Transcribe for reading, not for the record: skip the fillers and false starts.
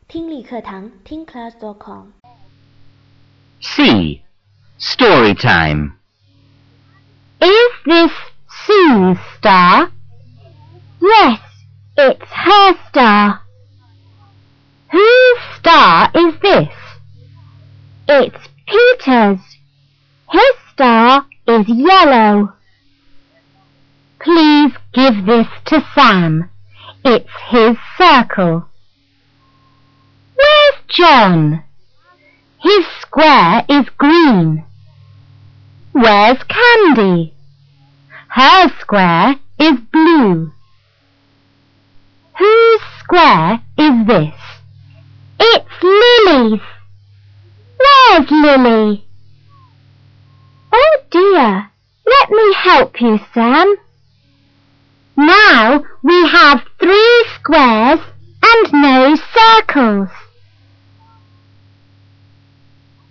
听力课堂听 class.com C. Story time. Is this Sue's star? Yes, it's her star. Whose star is this? It's Peter's. His star is yellow. Please give this to Sam. It's his circle. Where's John? His square is green. Where's Candy? Her square is blue. Whose square is this? It's Lily's. Where's Lily? Oh dear, let me help you, Sam. Now we have 3 squares and no circles.